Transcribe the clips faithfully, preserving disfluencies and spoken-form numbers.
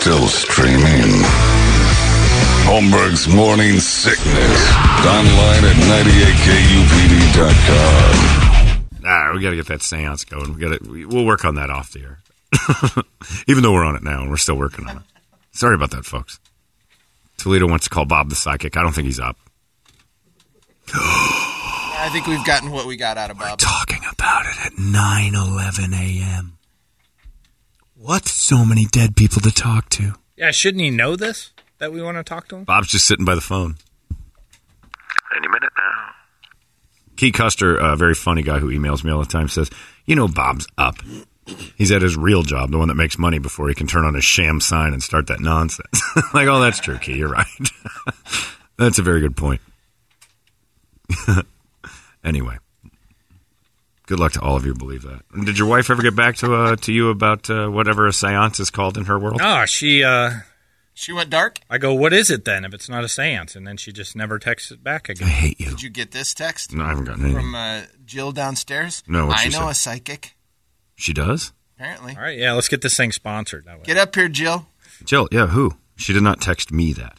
still streaming. Holmberg's Morning Sickness. Online at ninety-eight K U P D dot com. Ah, we got to get that seance going. We got to. We'll work on that off the air. Even though we're on it now and we're still working on it. Sorry about that, folks. Toledo wants to call Bob the psychic. I don't think he's up. I think we've gotten what we got out of Bob. We're talking about it at nine eleven a.m. What? So many dead people to talk to. Yeah, shouldn't he know this, that we want to talk to him? Bob's just sitting by the phone. Any minute now. Key Custer, a very funny guy who emails me all the time, says, you know Bob's up. He's at his real job, the one that makes money before he can turn on his sham sign and start that nonsense. Like, oh, that's true, Key. You're right. That's a very good point. Anyway, good luck to all of you who believe that. And did your wife ever get back to uh, to you about uh, whatever a seance is called in her world? Oh, she... Uh, she went dark? I go, what is it then if it's not a seance? And then she just never texted back again. I hate you. Did you get this text? No, I haven't gotten anything. From uh, Jill downstairs? No, what'd I she know say? a psychic. She does? Apparently. All right, yeah, let's get this thing sponsored. That way. Get up here, Jill. Jill, yeah, who? She did not text me that.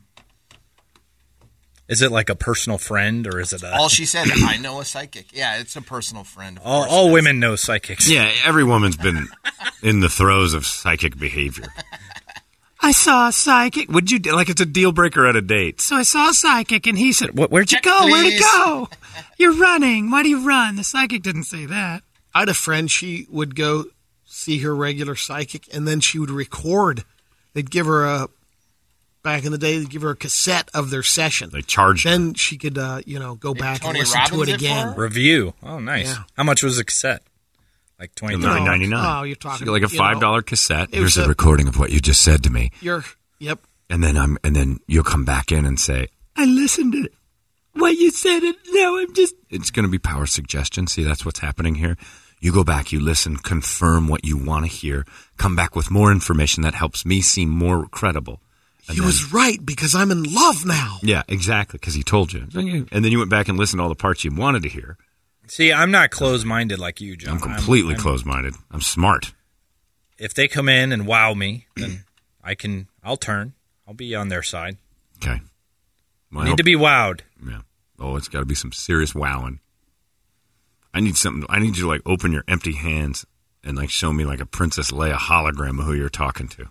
Is it like a personal friend, or is it a... All she said, I know a psychic. Yeah, it's a personal friend. Of all course all it is. women know psychics. Yeah, every woman's been in the throes of psychic behavior. I saw a psychic. Would you like? It's a deal breaker at a date. So I saw a psychic, and he said, "What? Where'd you Check, go? Where'd please." you go? You're running. Why do you run?" The psychic didn't say that. I had a friend, she would go see her regular psychic, and then she would record. They'd give her a, back in the day, they'd give her a cassette of their session. They charged her. Then she could, uh, you know, go Did back Tony and listen Robbins to it it for again. her? Review. Oh, nice. Yeah. How much was the cassette? Like twenty know, dollars. nine ninety nine. oh, you're talking, like a you five dollar know, cassette. it Here's was a a- recording of what you just said to me, You're, yep. and then I'm, and then you'll come back in and say, "I listened to what you said, and now I'm just." It's going to be power suggestion. See, that's what's happening here. You go back, you listen, confirm what you want to hear, come back with more information that helps me seem more credible. And He then- was right, because I'm in love now. Yeah, exactly, because he told you. And then you went back and listened to all the parts you wanted to hear. See, I'm not closed-minded like you, John. I'm completely I'm- closed-minded. I'm smart. If they come in and wow me, then I can, I'll turn. I'll be on their side. Okay. Well, I Need hope- to be wowed. Yeah. Oh, it's got to be some serious wowing. I need something. I need you to like open your empty hands and like show me like a Princess Leia hologram of who you're talking to.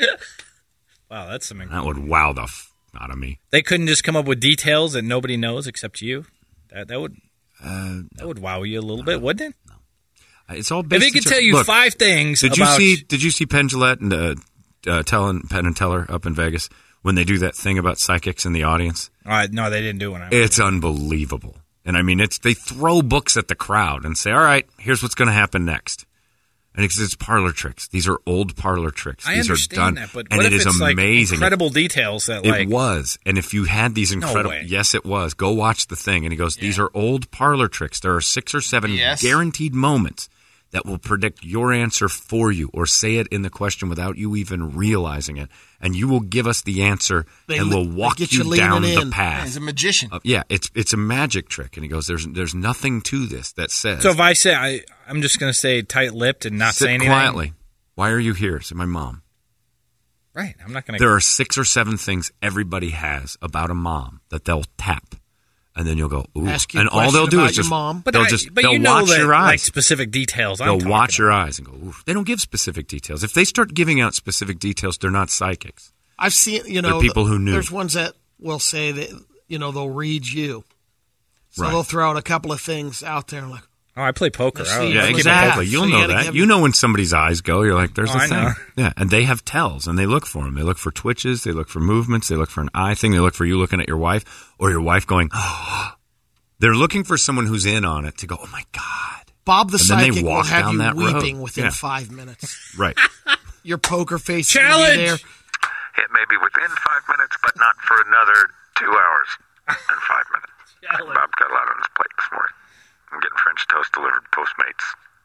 Wow, that's something. That would wow the f out of me. They couldn't just come up with details that nobody knows except you. That that would Uh, that would wow you a little bit, wouldn't it? it's all If based. they in could just- tell you Look, five things Did about you see? Did you see Penn Jillette and uh, uh, Tell Penn and Teller up in Vegas when they do that thing about psychics in the audience? Uh, no, they didn't do one. It's unbelievable. And I mean, it's they throw books at the crowd and say, "All right, here's what's going to happen next." And it's, it's parlor tricks. These are old parlor tricks. I These understand are done, that, but and what it if is it's amazing. like incredible details that It like was. And if you had these incredible, way. yes, it was. Go watch the thing. And he goes, "These are old parlor tricks. There are six or seven Yes. guaranteed moments that will predict your answer for you, or say it in the question without you even realizing it, and you will give us the answer, They and li- we'll they walk get you, you leaning down the in. path." He's a magician. Uh, yeah, it's it's a magic trick. And he goes, "There's there's nothing to this that says." So if I say I, I'm just going to stay tight-lipped and not sit say anything. quietly. Why are you here? Said my mom. Right. I'm not going to. There are six or seven things everybody has about a mom that they'll tap, and then you'll go, "Ooh," Ask you a and all question they'll do about is your just mom. But they'll I, just but they'll you know watch that, your eyes. like specific details. I'm They'll talking watch about. your eyes and go, "Ooh." They don't give specific details. If they start giving out specific details, they're not psychics. I've seen, you know, people who knew. There's ones that will say that, you know, they'll read you. So Right. they'll throw out a couple of things out there, like, Oh, I play poker. Let's I see. don't- Yeah, I give a exactly. poker. You'll So you know gotta that. give You them- know when somebody's eyes go, you're like, "There's Oh, a I thing." know. Yeah, and they have tells, and they look for them. They look for twitches. They look for movements. They look for an eye thing. They look for you looking at your wife, or your wife going, "Oh." They're looking for someone who's in on it to go, "Oh my god." Bob the And then they Psychic will walk have down you that road. weeping within Yeah. five minutes. Right. Your poker face Challenge! will be there. It may be within five minutes, but not for another two hours and five minutes. Bob got a lot on his plate this morning. I'm getting French toast delivered Postmates.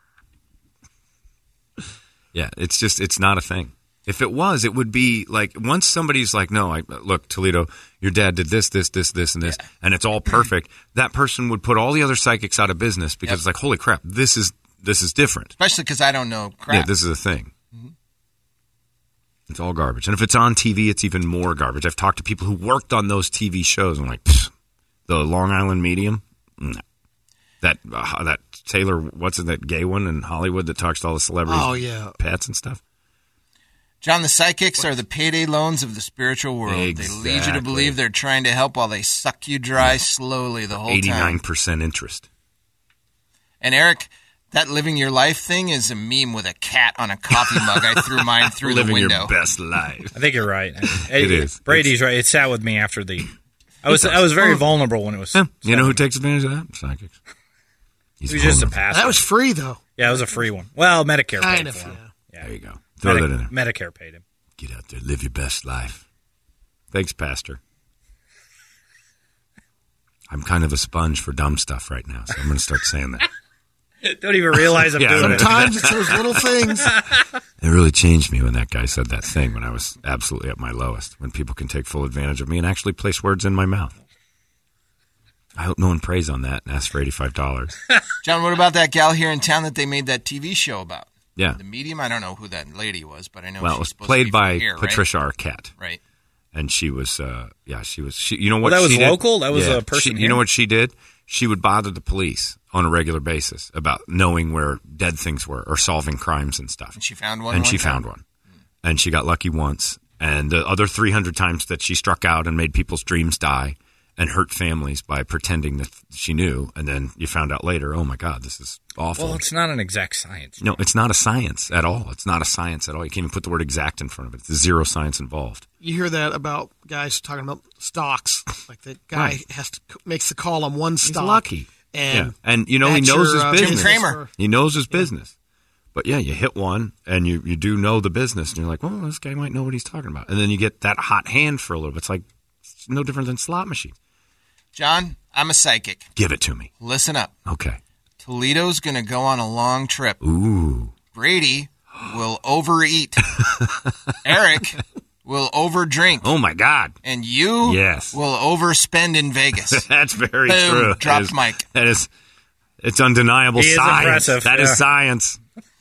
Yeah, it's just, it's not a thing. If it was, it would be like, once somebody's like, "No, I look, Toledo, your dad did this, this, this, this, and this, Yeah. and it's all perfect," that person would put all the other psychics out of business because Yep. it's like, "Holy crap, this is this is different." Especially because I don't know crap. Yeah, this is a thing. It's all garbage. And if it's on T V, it's even more garbage. I've talked to people who worked on those T V shows. I'm like, Pfft, the Long Island Medium? No. That uh, that Taylor, what's it, that gay one in Hollywood that talks to all the celebrities, Oh, yeah. pets and stuff? John, the psychics are the payday loans of the spiritual world. Exactly. They lead you to believe they're trying to help while they suck you dry slowly the whole eighty-nine time. percent interest. And Eric, that living your life thing is a meme with a cat on a coffee mug. I threw mine through Living the window. your best life. I think you're right. It is. Brady's right. It sat with me after the. I was I was very vulnerable when it was. Yeah. You know who takes advantage of that? Psychics. He's It was just a vulnerable. pass. That was free, though. Yeah, it was a free one. Well, Medicare Kind paid of, for him. yeah. Yeah. There you go. Throw Medi- that in there. Medicare paid him. Get out there. Live your best life. Thanks, Pastor. I'm kind of a sponge for dumb stuff right now, so I'm going to start saying that. Don't even realize I'm Yeah, doing it. Sometimes it's those little things. It really changed me when that guy said that thing when I was absolutely at my lowest, when people can take full advantage of me and actually place words in my mouth. I hope no one preys on that and asks for eighty-five dollars. John, what about that gal here in town that they made that T V show about? Yeah. The Medium? I don't know who that lady was, but I know Well, she's it was supposed to played be by from here, Patricia Arquette. Right? right. And she was, uh, yeah, she was, she, you know what Well, that she was did? local? That was Yeah. a person She, here? You know what she did? She would bother the police on a regular basis about knowing where dead things were or solving crimes and stuff. And she found one And one she time? found one. And she got lucky once. And the other three hundred times that she struck out and made people's dreams die and hurt families by pretending that she knew. And then you found out later, oh, my God, this is awful. Well, it's not an exact science. No, it's not a science at all. It's not a science at all. You can't even put the word exact in front of it. There's zero science involved. You hear that about guys talking about stocks. Like that guy Right. has to makes the call on one He's stock. lucky. And yeah. And, you know, he that's knows your, his uh, business. Jim Cramer. He knows his business. But, yeah, you hit one, and you, you do know the business, and you're like, well, this guy might know what he's talking about. And then you get that hot hand for a little bit. It's like it's no different than slot machine. John, I'm a psychic. Give it to me. Listen up. Okay. Toledo's going to go on a long trip. Ooh. Brady will overeat. Eric will overdrink. Oh, my God. And you Yes. will overspend in Vegas. That's very Boom. true. Drop That is- mic. That is, it's undeniable He is science. impressive, That is yeah. science.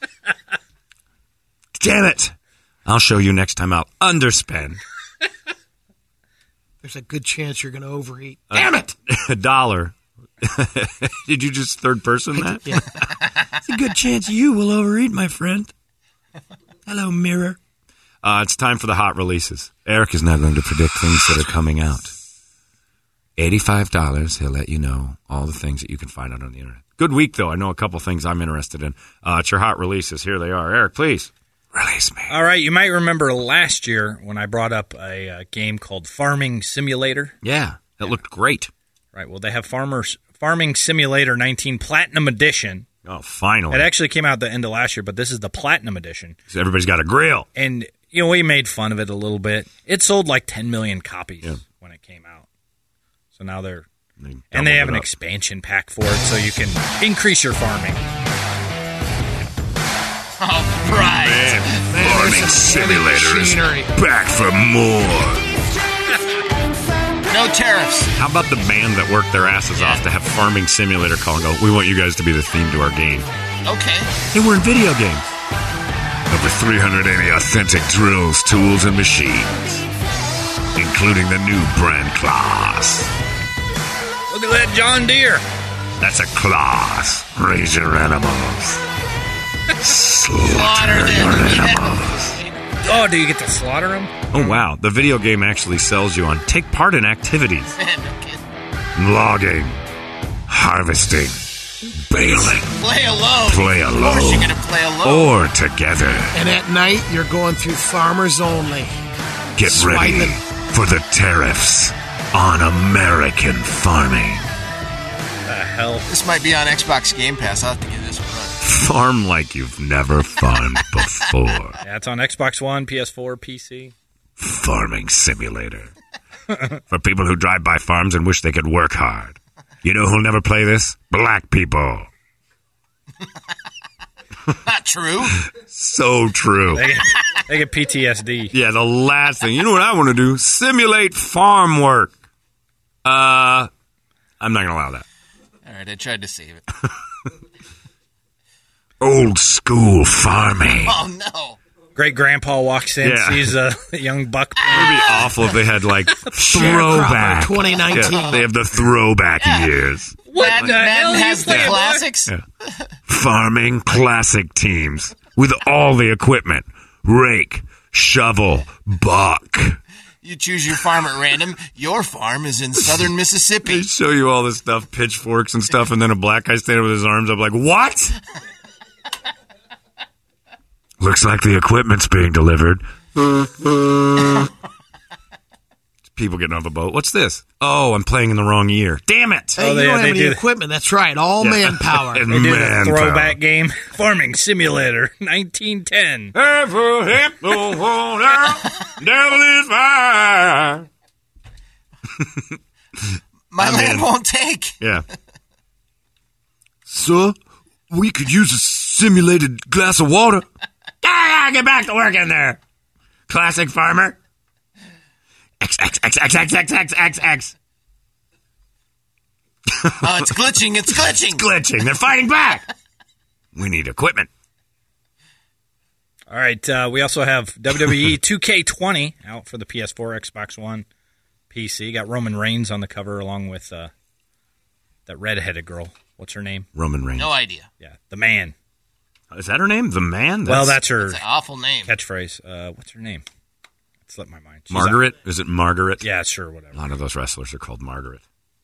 Damn it. I'll show you next time I'll underspend. there's a good chance you're going to overeat. Damn it. A dollar. Did you just third person that? Yeah. It's a good chance you will overeat, my friend. Hello, mirror. Uh, it's time for the hot releases. Eric is now going to predict things that are coming out. eighty-five dollars. He'll let you know all the things that you can find out on the internet. Good week, though. I know a couple things I'm interested in. Uh, it's your hot releases. Here they are. Eric, please. Release me. All right, you might remember last year when I brought up a, uh game called Farming Simulator. Yeah, that looked great. Right, well, they have Farmers Farming Simulator nineteen Platinum Edition. Oh, finally. It actually came out at the end of last year, but this is the Platinum Edition. So everybody's got a grill. And, you know, we made fun of it a little bit. It sold like ten million copies Yeah. when it came out. So now they're... They And they doubled have it an up. expansion pack for it, so you can increase your farming. All right. Farming Simulator is machinery. back for more. No tariffs. How about the band that worked their asses off to have Farming Simulator call and go, we want you guys to be the theme to our game. Okay. They were in video games. Over three hundred eighty authentic drills, tools, and machines, including the new brand Claas. Look at that John Deere. That's a Claas. Raise your animals. Slaughter your animals. Oh, do you get to slaughter them? Oh, wow. The video game actually sells you on take part in activities. No kidding. Logging, harvesting, baling, Play alone. Play Of course alone. you're going to play alone. or together. And at night, you're going through farmers only. Get ready Swiping. for the tariffs on American farming. The hell? This might be on Xbox Game Pass. I'll have to give this a run. Farm like you've never farmed before. Yeah, it's on Xbox One, P S four, P C. Farming Simulator. For people who drive by farms and wish they could work hard. You know who'll never play this? Black people. Not true. So true. They get, they get P T S D. Yeah, the last thing. You know what I want to do? Simulate farm work. Uh, I'm not going to allow that. All right, I tried to save it. Old school farming. Oh, no. Great grandpa walks in, Yeah. sees a young buck. It would be awful if they had like throwback. twenty nineteen. Yeah, they have the throwback years. What Madden, the hell Madden are you has the playing, boy? classics. Yeah. Farming classic teams with all the equipment. Rake, shovel, buck. You choose your farm at random. Your farm is in southern Mississippi. They show you all this stuff, pitchforks and stuff, and then a black guy standing with his arms up like, what? Looks like the equipment's being delivered. People getting off a boat. What's this? Oh, I'm playing in the wrong year. Damn it. Hey, Oh, you they- don't have they any do- equipment. That's right. All Yeah. manpower. And They do the manpower. throwback game. Farming Simulator, nineteen ten. Devil is fire. My I'm land in. won't take. Yeah. Sir, we could use a simulated glass of water. Ah, get back to work in there. Classic farmer. X, X, X, X, X, X, X, X, X. Oh, it's glitching. It's glitching. Glitching. They're fighting back. We need equipment. All right, uh, we also have W W E two K twenty out for the P S four, Xbox One, P C. Got Roman Reigns on the cover along with uh, that redheaded girl. What's her name? Roman Reigns. No idea. Yeah, the man. Is that her name? The man? well, that's her It's an awful name. catchphrase. Uh, what's her name? It slipped my mind. She's Margaret? Is it Margaret? a- yeah, sure, A whatever. lot of those wrestlers are called Margaret.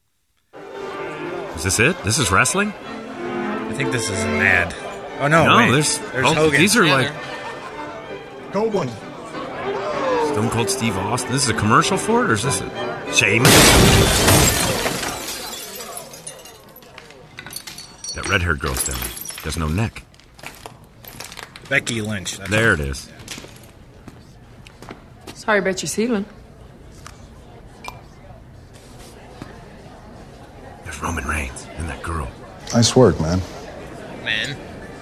Is this it? This is wrestling? I think this is an ad. Oh, no, no, wait. there's, there's oh, Hogan. These are Yeah, like they're- Cold one. Stone Cold Steve Austin. This is a commercial for it, or is this a Sheamus? That red-haired girl's down there. She has no neck. Becky Lynch. That's There it is. Sorry about your ceiling. There's Roman Reigns and that girl. Nice work, man. Man.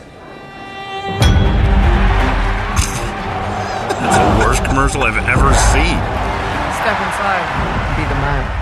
That's the worst commercial I've ever seen. Step inside. Be the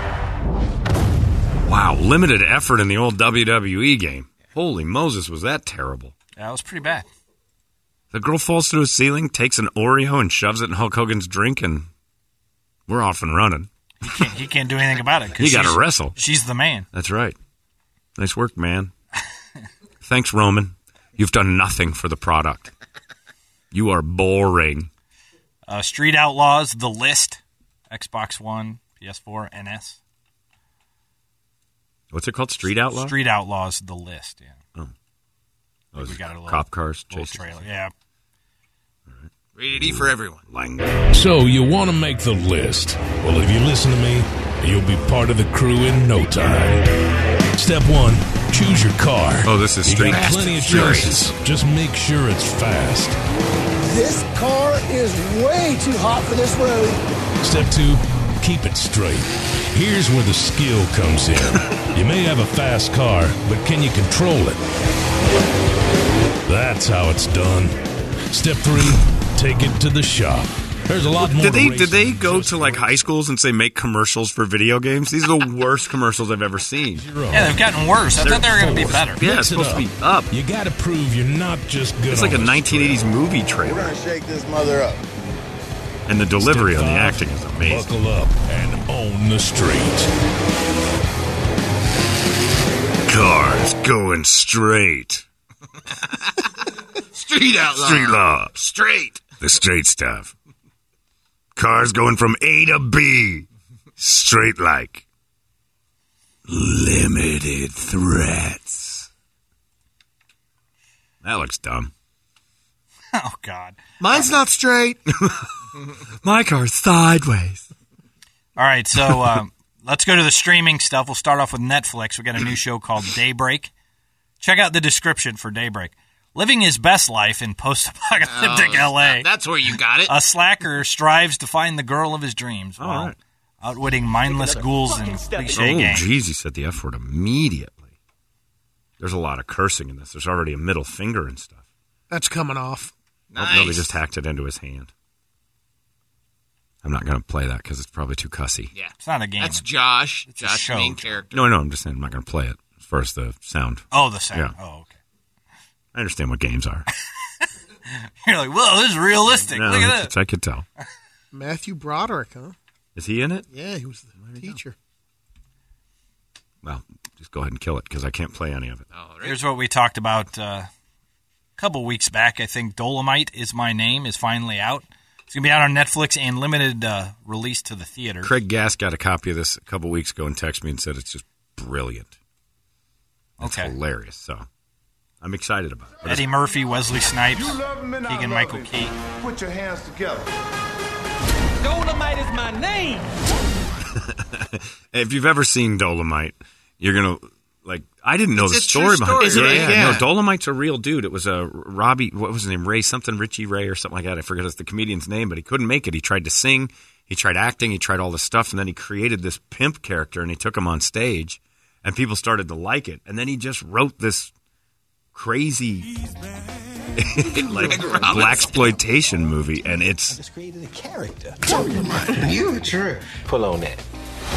man. Wow, limited effort in the old W W E game. Holy Moses, was that terrible. That was pretty bad. The girl falls through a ceiling, takes an Oreo and shoves it in Hulk Hogan's drink, and we're off and running. He can't, he can't do anything about it. 'cause He got to she's- wrestle. She's the man. That's right. Nice work, man. Thanks, Roman. You've done nothing for the product. You are boring. Uh, Street Outlaws, The List, Xbox One, P S four, N S. What's it called? Street Outlaw? Street Outlaws, The List, yeah. Oh, we got a little- cop cars. Little chasing. trailer, yeah. Rated E for everyone. Lang- So you want to make the list. Well, if you listen to me, you'll be part of the crew in no time. Step one, choose your car. Oh, this is You Street got plenty of choices. Just make sure it's fast. This car is way too hot for this road. Step two, keep it straight. Here's where the skill comes in. You may have a fast car, but can you control it? That's how it's done. Step three, take it to the shop. There's a lot more. Did to they racing did they than go just to like high schools and say make commercials for video games? These are the worst commercials I've ever seen. zero. Yeah, they've gotten worse. I thought they were going to be Force. better. Yeah, Mix it's it supposed to be up. You got to prove you're not just good. It's like a on the nineteen eighties trail. movie trailer, gonna shake this mother up. and the delivery Step on the five, acting is amazing. Buckle up and own the street. Cars going straight. Street Outlaw. Street law. Straight. The straight stuff. Cars going from A to B. Straight like. Limited threats. That looks dumb. Oh, God. Mine's not straight. My car's sideways. All right, so um, let's go to the streaming stuff. We'll start off with Netflix. We got a new show called Daybreak. Check out the description for Daybreak. Living his best life in post-apocalyptic Oh, L A, That's where you got it. a slacker strives to find the girl of his dreams All while right. outwitting mindless ghouls and cliche Oh, gangs. jeez, he said the F word immediately. There's a lot of cursing in this. There's already a middle finger and stuff. That's coming off. Oh, no, they just hacked it into his hand. I'm not going to play that because it's probably too cussy. Yeah. It's not a game. That's Josh. a Josh, show. main character. No, no, I'm just saying I'm not going to play it as far as the sound. Oh, the sound. Yeah. Oh, okay. I understand what games are. You're like, whoa, this is realistic. No, Look at it's- that. I could tell. Matthew Broderick, huh? Is he in it? Yeah, he was the teacher. Well, just go ahead and kill it because I can't play any of it. Here's what we talked about uh, a couple weeks back. I think Dolomite Is My Name is finally out. It's going to be out on Netflix and limited uh, release to the theater. Craig Gass got a copy of this a couple weeks ago and texted me and said it's just brilliant. It's Okay. hilarious. So I'm excited about it. But Eddie Murphy, Wesley Snipes, Keegan Michael Key. Put your hands together. Dolomite is my name. if you've ever seen Dolomite, you're gonna like. I didn't know It's the a story true behind it. story, Yeah, right? yeah, Yeah. no, Dolomite's a real dude. It was a Robbie. What was his name? Ray something, Richie Ray or something like that. I forget the comedian's name, but he couldn't make it. He tried to sing, he tried acting, he tried all this stuff, and then he created this pimp character and he took him on stage, and people started to like it. And then he just wrote this crazy like blaxploitation movie, and it's Just created a character. You true. Pull on that.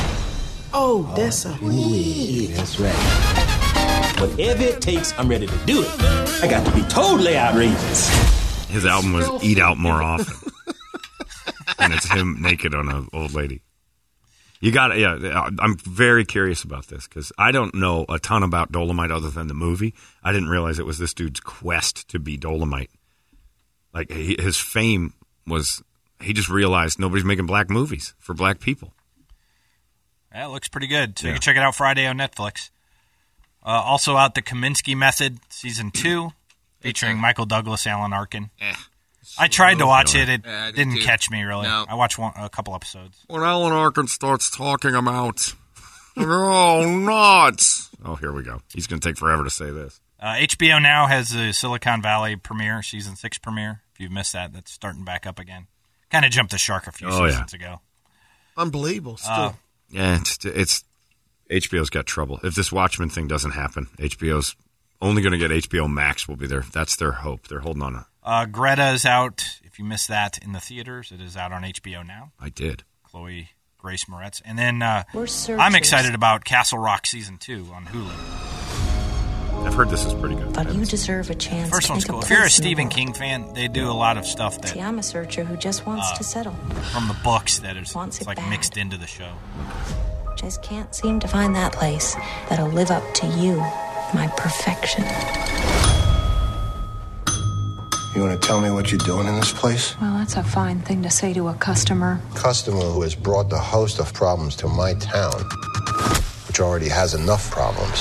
Oh, that's a Yeah, that's right. Whatever it takes, I'm ready to do it. I got to be totally outrageous. his album was Eat Out More Often, and it's him naked on an old lady. You got to, yeah. I'm very curious about this because I don't know a ton about Dolomite other than the movie. I didn't realize it was this dude's quest to be Dolomite. Like he, his fame was, he just realized nobody's making black movies for black people. That looks pretty good. So Yeah. you can check it out Friday on Netflix. Uh, also out, The Kaminsky Method, Season two, featuring Michael Douglas, Alan Arkin. Eh. I tried to watch it. It Yeah, I did didn't too. catch me, really. No. I watched one, a couple episodes. When Alan Arkin starts talking about, oh, nuts. Oh, here we go. He's going to take forever to say this. Uh, H B O Now has the Silicon Valley premiere, Season six premiere. If you've missed that, that's starting back up again. Kind of jumped the shark a few Oh, yeah. seasons ago. Unbelievable. Still. Uh, Yeah, it's, it's H B O's got trouble. If this Watchmen thing doesn't happen, H B O's only going to get H B O Max will be there. That's their hope. They're holding on to. Uh, Greta is out. If you missed that in the theaters, it is out on H B O Now. I did. Chloe Grace Moretz. And then uh, We're searchers. I'm excited about Castle Rock Season two on Hulu. I've heard this is pretty good. But you deserve a chance First to one's take cool. a If you're a place in the Stephen world. King fan, they do a lot of stuff that See, I'm a searcher who just wants Uh, to settle. from the books that is Wants it's it like bad. mixed into the show. Just can't seem to find that place that'll live up to you, my perfection. You want to tell me what you're doing in this place? Well, that's a fine thing to say to a customer. Customer who has brought the host of problems to my town, which already has enough problems.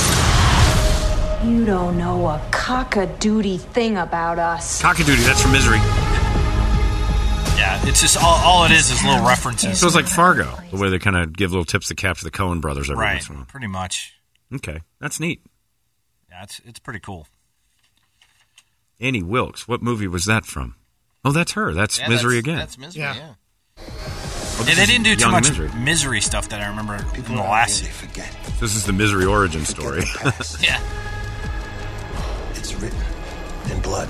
You don't know a cock-a-doodie thing about us. Cockadoodie, that's from Misery. Yeah, it's just all, all it is is little references. So it's like Fargo, the way they kind of give little tips to capture the Coen brothers every Right, once in a while. pretty much. Okay, that's neat. Yeah, it's it's pretty cool. Annie Wilkes, what movie was that from? Oh, that's her. That's Yeah, Misery that's, again. That's Misery, Yeah. yeah. Oh, Yeah, this they is didn't do too Young much Misery. misery. stuff that I remember from the last season. This is the Misery origin story. Yeah. It's written in blood.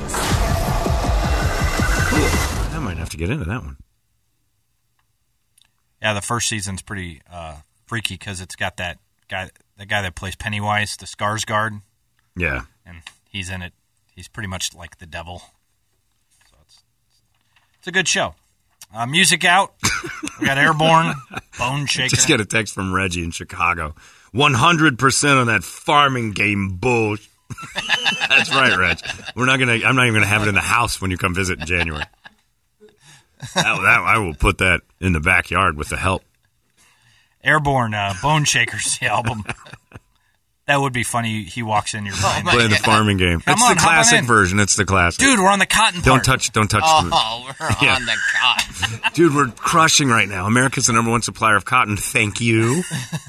I might have to get into that one. Yeah, the first season's pretty uh, freaky because it's got that guy, the guy that plays Pennywise, the Skarsgård, Yeah. and he's in it. He's pretty much like the devil. So it's it's a good show. Uh, music out. We got Airborne, Bone Shaker. Just get a text from Reggie in Chicago. one hundred percent on that farming game bullshit. That's right, Reg. We're not gonna. I'm not even gonna have it in the house when you come visit in January. That, that, I will put that in the backyard with the help. Airborne, uh, Bone Shakers, the album. That would be funny. He walks in, you're playing. Play the farming game. Come it's on, the hop on classic in. version. It's the classic. Dude, we're on the cotton Don't part. touch. Don't touch. the, Oh, we're Yeah. on the cotton. Dude, we're crushing right now. America's the number one supplier of cotton. Thank you.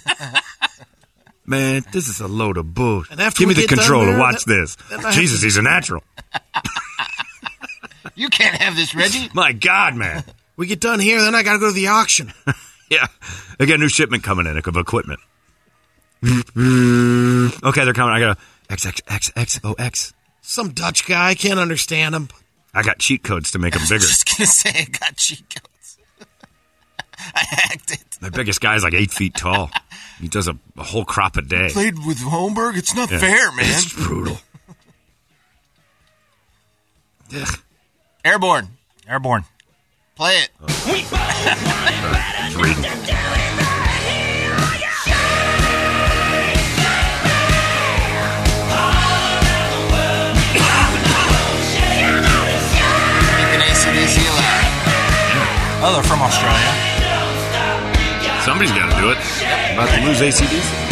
Man, this is a load of bull. And after Give me we the get done controller. there, Watch then- this. then I have Jesus, to- he's a natural. You can't have this, Reggie. My God, man. We get done here, then I got to go to the auction. Yeah. I got a new shipment coming in of equipment. Okay, they're coming. I got X X X X O X. Some Dutch guy, I can't understand him. I got cheat codes to make them bigger. Just gonna say I got cheat codes. I hacked it. My biggest guy's like eight feet tall. He does a, a whole crop a day. Played with Holmberg. It's not Yeah. fair, man. It's brutal. Airborne. Airborne. Play it. It's reading. Keeping A C D C alive. Oh, they're from Australia. Somebody's got to do it. About to lose A C D C.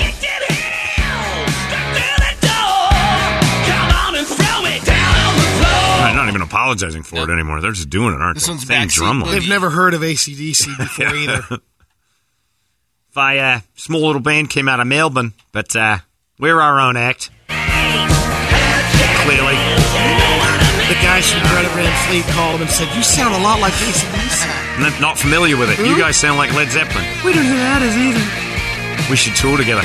They're not even apologizing for it anymore. They're just doing it, aren't This they? one's Same backseat drum line. They've never heard of A C D C before either. If I, uh, small little band came out of Melbourne, but uh, we're our own act. Clearly. The guys from Greta Van Fleet called him and said, "You sound a lot like A C D C." Not, not familiar with it. You guys sound like Led Zeppelin. We don't know who that is either. We should tour together.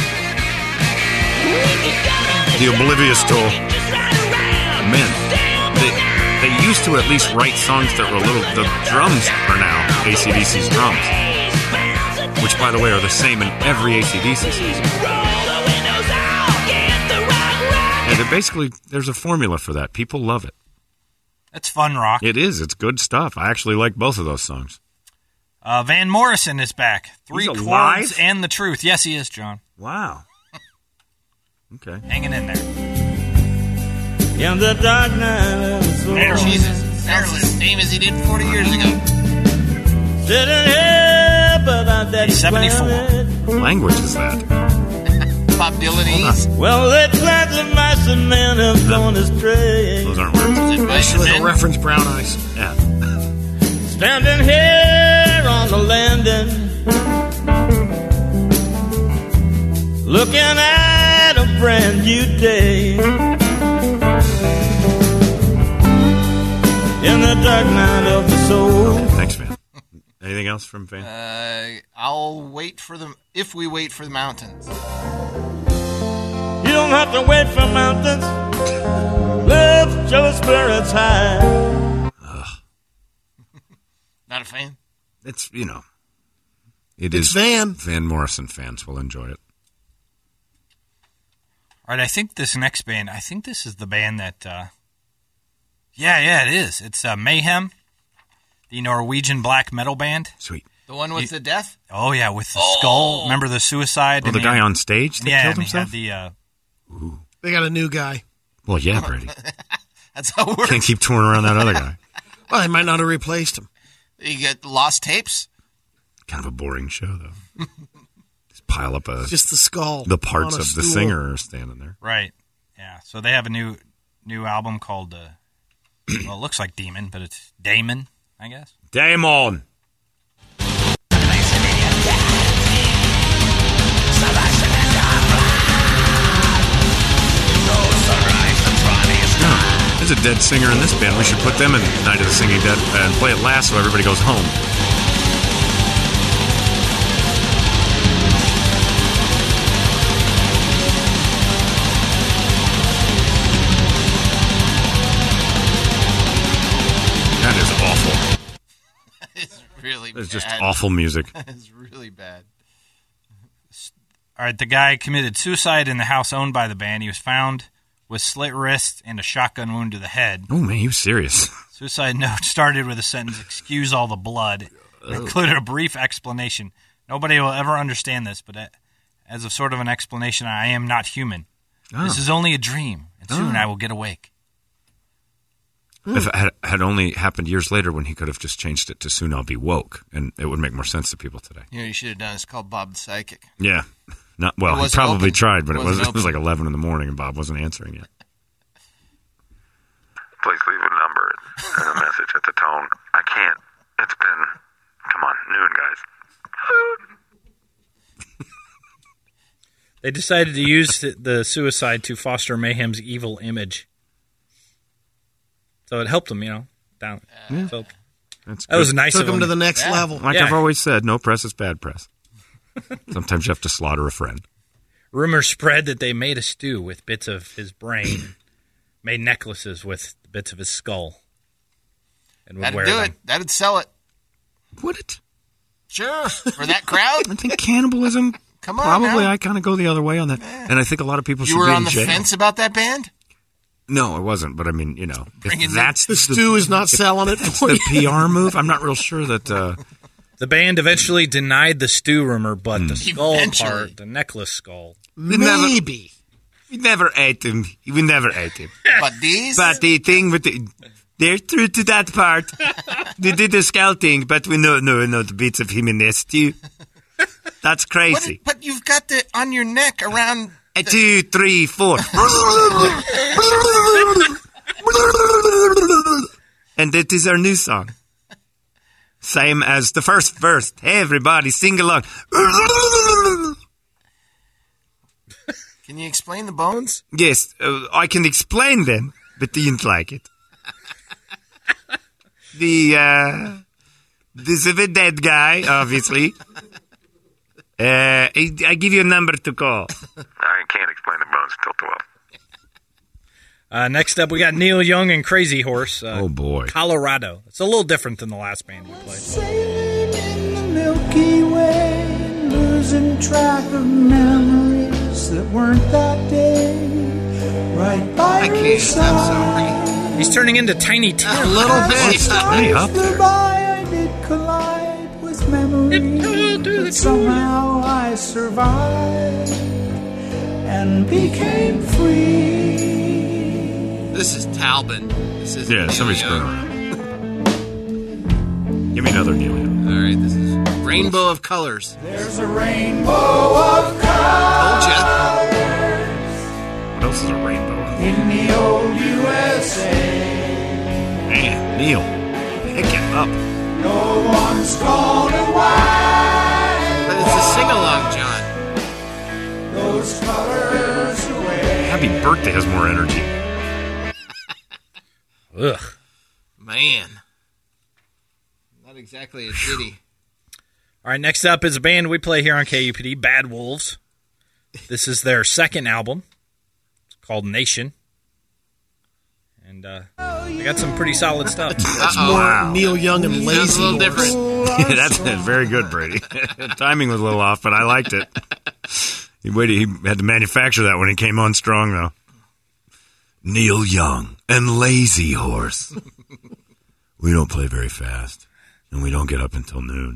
The Oblivious tour. Man, they, they used to at least write songs that were a little... The drums are now A C D C's drums. Which, by the way, are the same in every A C D C season. And they're basically, there's a formula for that. People love it. It's fun rock. It is. It's good stuff. I actually like both of those songs. Uh, Van Morrison is back. Three He's chords alive? and the truth. Yes, he is, John. Wow. Okay. Hanging in there. In the dark night of the soul. Jesus. Sounds the same as he did forty years ago. Sitting here, but I'm dead. He's seventy-four. What language is that? Bob Dylanese. Well, they planted mice and men have gone astray. Those aren't words. Is it mice and Actually, men? they'll reference Brown Eyes. Yeah. Standing here on the landing, looking at a brand new day. In the dark night of the soul. Thanks, man. Anything else from Van? Uh, I'll wait for them if we wait for the mountains. You don't have to wait for mountains. Lift your spirits high. Not a fan. It's, you know, it It's is Van. Van Morrison fans will enjoy it. All right, I think this next band, I think this is the band that, uh, yeah, yeah, it is. It's uh, Mayhem, the Norwegian black metal band. Sweet. The one with You- the death? Oh, yeah, with the skull. Remember the suicide? Oh, and the he guy had- on stage that yeah, killed and he had himself? the, uh, They got a new guy. Well, yeah, Brady. That's how it works. Can't keep touring around that other guy. Well, they might not have replaced him. You get lost tapes? Kind of a boring show, though. Just pile up a, Just the skull. the parts on a of the stool. singer are standing there. right. Yeah, so they have a new new album called, uh, well, it looks like Demon, but it's Damon, I guess. Damon! There's a dead singer in this band. We should put them in Night of the Singing Dead and play it last so everybody goes home. That is awful. It's really It's bad. just awful music. It's really bad. All right, the guy committed suicide in the house owned by the band. He was found with slit wrists and a shotgun wound to the head. Oh, man, he was serious. Suicide note started with a sentence, "Excuse all the blood." It included a brief explanation. Nobody will ever understand this, but as of sort of an explanation, I am not human. Oh. This is only a dream, and soon Oh. I will get awake. If it had, had only happened years later when he could have just changed it to "Soon I'll Be Woke," and it would make more sense to people today. You know, you should have done. It's called Bob the Psychic. Yeah. Not well, It he wasn't probably open. tried, but it, It was wasn't it was like open. eleven in the morning and Bob wasn't answering yet. Please leave a number and a message at the tone. I can't. It's been, come on, noon, guys. They decided to use the, the suicide to foster Mayhem's evil image. So it helped him, you know. Down. Yeah. So That's that was good. nice Took of him him. to the next Yeah. level. Like Yeah. I've always said, no press is bad press. Sometimes you have to slaughter a friend. Rumors spread that they made a stew with bits of his brain, made necklaces with bits of his skull, and would That'd wear do them. it. That'd sell it. Would it? Sure. For that crowd. I think cannibalism. Come on Probably, now. I kind of go the other way on that, and I think a lot of people You should were be on in the jail. fence about that band? No, it wasn't. But I mean, you know, if Bringing that's The stew is not selling it It's for the you. P R move. I'm not real sure that. Uh, The band eventually denied the stew rumor, but Hmm. the skull Eventually. part, the necklace skull. Maybe. we never ate him. We never ate him. But these? But the thing with the. They're true to that part. They did the skull thing, but we know, no, no, the bits of him in their stew. That's What- crazy. but you've got the on your neck around. A two, three, four. And that is our new song. Same as the first verse. Hey, everybody, sing along. Can you explain the bones? Yes, uh, I can explain them, but you didn't like it. The, uh, this is a dead guy, obviously. Uh, I, I give you a number to call. I can't explain the bones till twelve. Uh, next up, we got Neil Young and Crazy Horse. Uh, Oh, boy. Colorado. It's a little different than the last band we played. Sailing in the Milky Way, losing track of memories that weren't that day. Right by I her can't. I'm side. sorry. He's turning into Tiny Tim. A little bit. As Hey, up time flew there. by, I did collide with memories, but somehow I survived and became free. This is Talbot. This is Yeah, somebody's screwing around. Give me another Neil Young. All right, this is Rainbow of Colors. There's a rainbow of colors Told ya. What else is a rainbow? in the old U S A. Man, Neil, pick it up. No one's gonna wipe But it's a sing-along, John. those colors away. Happy Birthday has more energy. Ugh. Man. Not exactly a ditty. All right, next up is a band we play here on K U P D, Bad Wolves. This is their second album. It's called Nation. And uh, they got some pretty solid stuff. That's more Wow. Neil Young and Sounds a Lazy little Horse. Yeah, that's very good, Brady. Timing was a little off, but I liked it. He waited. He had to manufacture that when he came on strong, though. Neil Young and Lazy Horse. We don't play very fast, and we don't get up until noon.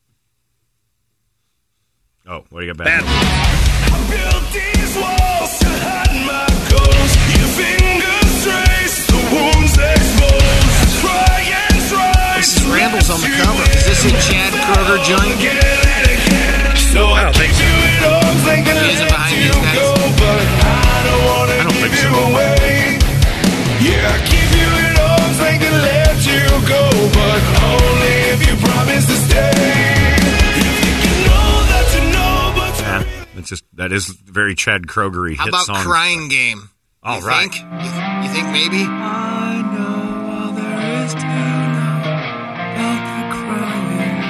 Oh, what do you got back? Built these walls to hide my goals. Your fingers trace the wounds exposed. Try and try. This is Randall's on the cover. Is this a Chad Kroger joint? So I I don't think so. do it all thinking Is it let behind you these guys? go, but I don't wanna I don't think give so. you away. Yeah, I give you it all thinking let you go, but only if you promise to stay. You think you know that you know, but Yeah, it's just that is very Chad Kroger-y How hit about song. Crying Game? All you right. Think? You, you think maybe? I know all there is to know about the crying.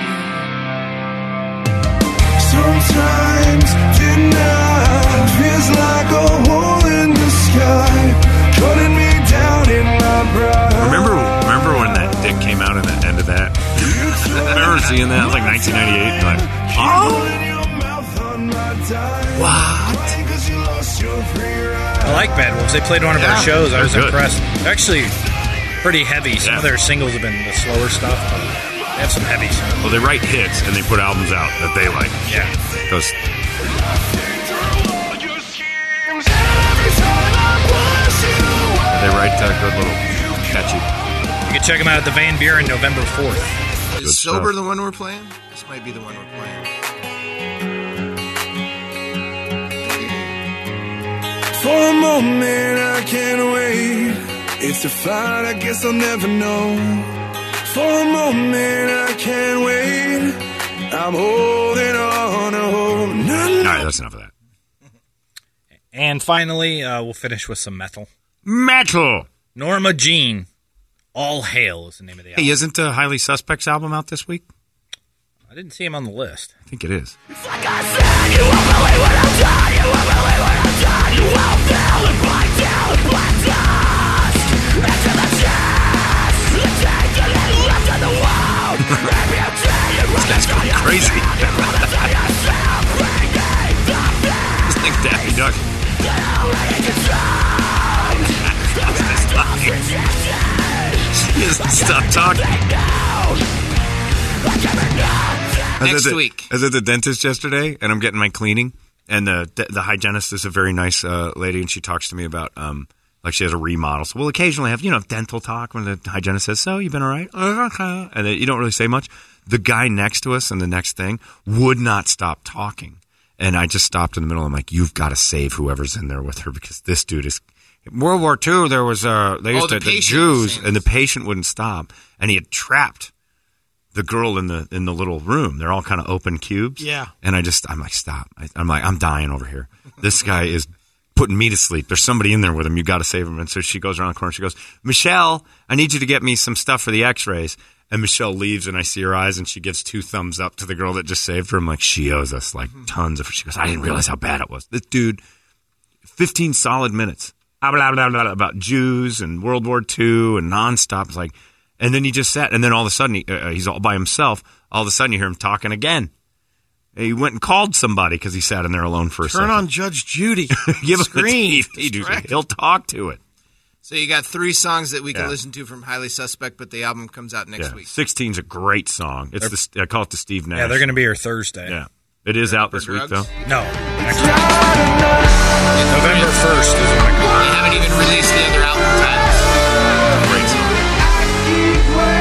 sometimes denial feels like a hole in the sky, cutting me down in my pride. Remember, remember when that dick came out in the end of that? Remember seeing that? It was like nineteen ninety-eight. Like, oh, What? I like Bad Wolves. They played one of Yeah, our shows. I was they're good. impressed. They're actually pretty heavy. Some Yeah. of their singles have been the slower stuff, but they have some heavy songs. well, they write hits and they put albums out that they like. Yeah. Those, they write uh, good little catchy. You can check them out at the Van Buren November fourth. Good Is Sober stuff. the one we're playing? This might be the one we're playing. For a moment I can't wait. It's a fight I guess I'll never know. For a moment I can't wait. I'm holding on to hope. All right, that's enough of that. And finally, uh, we'll finish with some metal. Metal. Norma Jean, All Hail is the name of the album. Hey, isn't uh, Highly Suspects album out this week? I didn't see him on the list. I think it is. This guy's going crazy. It's like Daffy Duck. stop talking. Next I the, week. I was at the dentist yesterday, and I'm getting my cleaning, and the the hygienist is a very nice uh, lady, and she talks to me about, um, like she has a remodel. So we'll occasionally have, you know, dental talk when the hygienist says, so, you been all right? And then you don't really say much. The guy next to us in the next thing would not stop talking. And I just stopped in the middle. I'm like, you've got to save whoever's in there with her, because this dude is... World War Two, there was, uh, they used Oh, the to, the patient Jews, was and the patient wouldn't stop. And he had trapped the girl in the in the little room. They're all kind of open cubes. Yeah. And I just, I'm like, stop. I, I'm like, I'm dying over here. This guy is putting me to sleep. There's somebody in there with him. You got to save him. And so she goes around the corner. She goes, Michelle, I need you to get me some stuff for the x-rays. And Michelle leaves, and I see her eyes, and she gives two thumbs up to the girl that just saved her. I'm like, she owes us like tons of. She goes, I didn't realize how bad it was. This dude, fifteen solid minutes blah, blah, blah, blah, about Jews and World War Two and nonstop. It's like, and then he just sat, and then all of a sudden he, uh, he's all by himself. All of a sudden you hear him talking again. He went and called somebody because he sat in there alone for a Turn second. on Judge Judy. Give him Screen. the T V. He'll talk to it. So you got three songs that we can Yeah. listen to from Highly Suspect, but the album comes out next Yeah. week. sixteen's a great song. It's the, I call it the Steve Nash. Yeah, they're going to be here Thursday. Yeah. It is out this week, though. No. Next week. November first is when it comes out. They haven't even released the other album titles. Great song.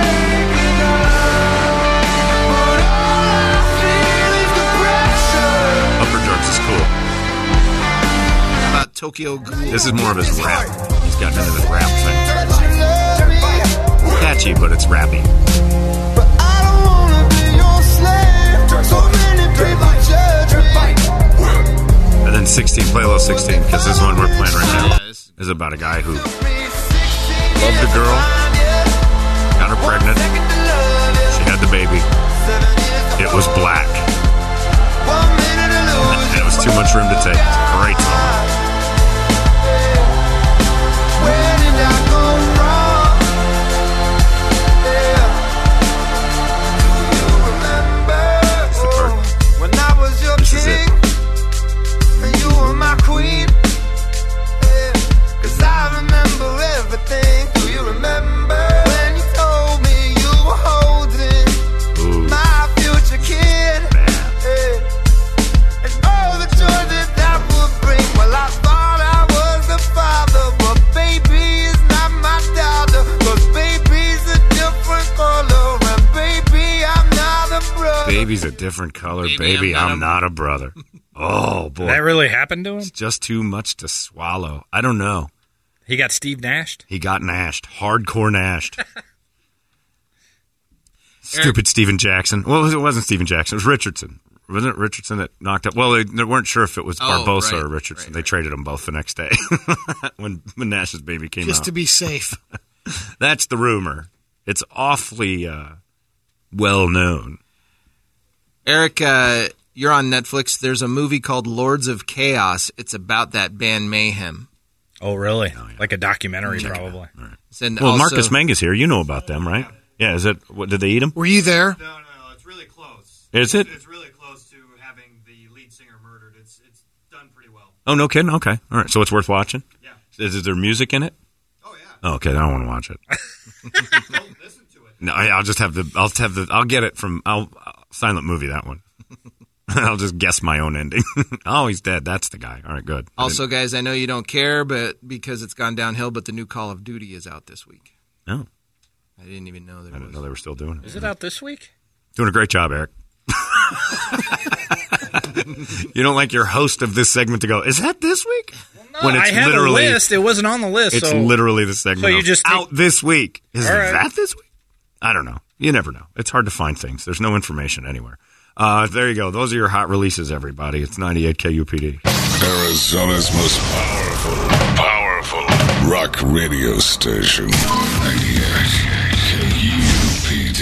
Upper Drugs is cool. How about Tokyo Ghoul? This is more of his rap. He's gotten into the rap thing. Catchy, but it's rappy. And then sixteen, play a little sixteen, because this one we're playing right now is about a guy who loved a girl, got her pregnant, she had the baby, it was black, and it was too much room to take. It's a great song. When I was your This is it. king, and you were my queen. Yeah, 'cause I remember everything. Do you remember when you told me you were holding Ooh. my future kid? Yeah. And all the joy that that would bring. Well, I thought I was the father, but baby is not my daughter. 'Cause baby's a different color, and baby, I'm not a brother. Baby's a different color. Baby, Baby, I'm, I'm not, a brother. Oh, boy. Did that really happen to him? It's just too much to swallow. I don't know. He got Steve Nashed? He got nashed. Hardcore nashed. Stupid Steven Jackson. Well, it wasn't Steven Jackson. It was Richardson. Wasn't it Richardson that knocked up? Well, they, they weren't sure if it was Oh, Barbosa right, or Richardson. right, They right. traded them both the next day when, when Nash's baby came Just out. to be safe. That's the rumor. It's awfully uh, well known. Eric, uh, you're on Netflix. There's a movie called Lords of Chaos. It's about that band Mayhem. Oh, really? Like a documentary, probably. And Well, also- Marcus Mangus here. You know about them, right? Yeah. Is it? What, did they eat them? Were you there? No, no, no. It's really close. Is it? It's really close to having the lead singer murdered. It's it's done pretty well. Oh, no kidding. Okay. All right. So it's worth watching. Yeah. Is, is there music in it? Oh yeah. Oh, okay. I don't want to watch it. Don't listen to it. No, I, I'll just have the. I'll have the. I'll get it from. I'll, I'll silent movie that one. I'll just guess my own ending. Oh, he's dead. That's the guy. All right, good. I Also, guys, I know you don't care, but because it's gone downhill, but the new Call of Duty is out this week. didn't- Oh, I didn't even know there I didn't was. know they were still doing it. Is it out this week? Doing a great job, Eric. You don't like your host of this segment to go, is that this week? No, I had a list. It wasn't on the list. It's so literally the segment. So you of, just take- out this week. Is All right. that this week? I don't know. You never know. It's hard to find things. There's no information anywhere. Uh, there you go. Those are your hot releases, everybody. It's ninety-eight K U P D. Arizona's most powerful, powerful rock radio station. ninety-eight K U P D.